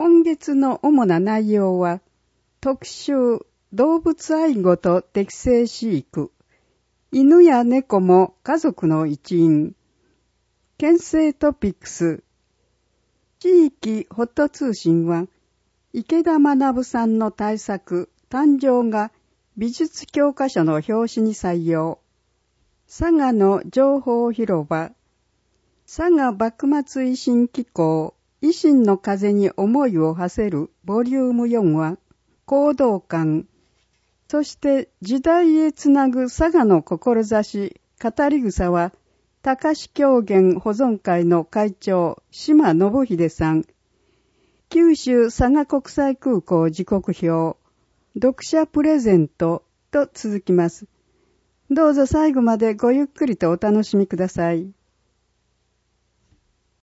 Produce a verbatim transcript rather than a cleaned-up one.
今月の主な内容は、特集動物愛護と適正飼育、犬や猫も家族の一員、県政トピックス、地域ホット通信は、池田学さんの大作、誕生が美術教科書の表紙に採用、佐賀の情報広場、佐賀幕末維新機構、維新の風に思いを馳せるボリュームよんは、行動感、そして時代へつなぐ佐賀の志、語り草は、高志狂言保存会の会長、島信秀さん、九州佐賀国際空港時刻表、読者プレゼントと続きます。どうぞ最後までごゆっくりとお楽しみください。